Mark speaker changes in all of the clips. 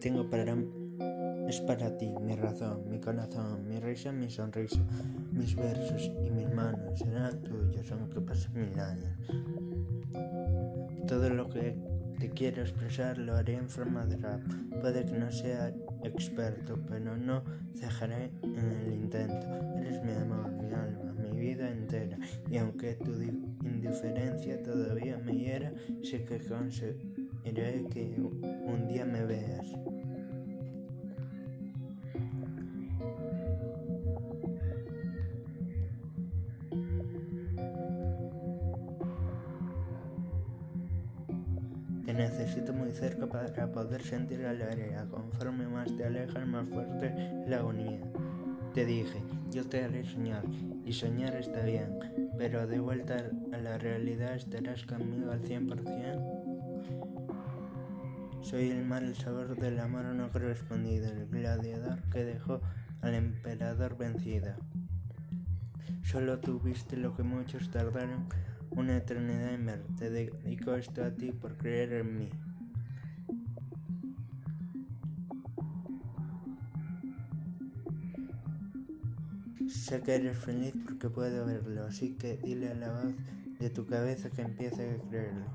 Speaker 1: tengo es para ti, mi razón, mi corazón, mi risa, mi sonrisa, mis versos y mis manos serán tuyos aunque pasen 1000 años. Todo lo que te quiero expresar lo haré en forma de rap. Puede que no sea experto, pero no cejaré en el intento. Eres mi amor, mi alma, mi vida entera. Y aunque tu indiferencia todavía me hiera, sé que conseguiré que un día me veas. Te necesito muy cerca para poder sentir la alegría. Conforme más te alejas, más fuerte la agonía. Te dije, yo te haré soñar, y soñar está bien, pero de vuelta a la realidad estarás conmigo al 100%. Soy el mal sabor del amor no correspondido, el gladiador que dejó al emperador vencido. Solo tú viste lo que muchos tardaron una eternidad en ver. Te dedico esto a ti por creer en mí. Sé que eres feliz porque puedo verlo, así que dile a la voz de tu cabeza que empiece a creerlo.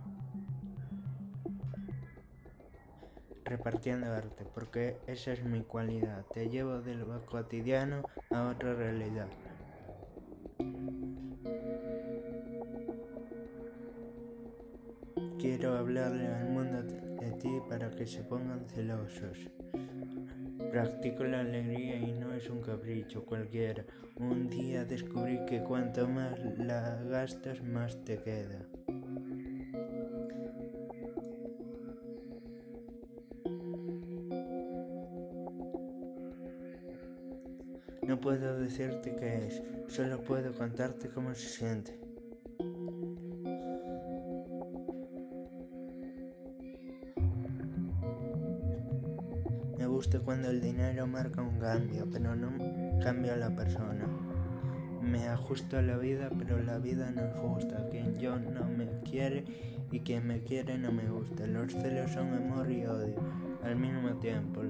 Speaker 1: Repartiendo arte, porque esa es mi cualidad. Te llevo de lo cotidiano a otra realidad. Quiero hablarle al mundo de ti para que se pongan celosos. Practico la alegría y no es un capricho cualquiera. Un día descubrí que cuanto más la gastas, más te queda. No puedo decirte qué es, solo puedo contarte cómo se siente. Me gusta cuando el dinero marca un cambio, pero no cambia a la persona. Me ajusto a la vida, pero la vida no es justa. Quien yo no me quiere y quien me quiere no me gusta. Los celos son amor y odio al mismo tiempo.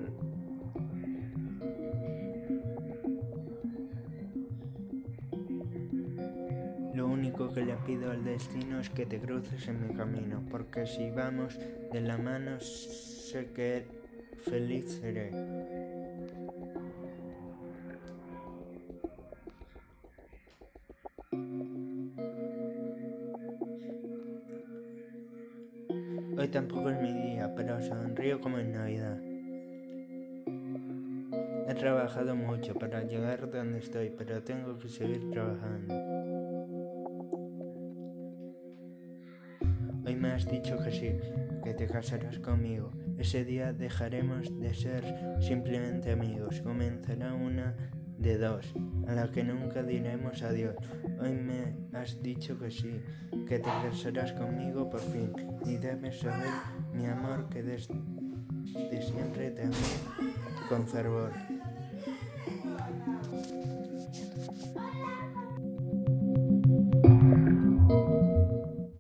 Speaker 1: Lo único que le pido al destino es que te cruces en mi camino, porque si vamos de la mano sé que feliz seré. Hoy tampoco es mi día, pero sonrío como en Navidad. He trabajado mucho para llegar donde estoy, pero tengo que seguir trabajando. Hoy me has dicho que sí, que te casarás conmigo. Ese día dejaremos de ser simplemente amigos. Comenzará una de dos, a la que nunca diremos adiós. Hoy me has dicho que sí, que te casarás conmigo por fin. Y debes saber, mi amor, que desde siempre te amé con fervor.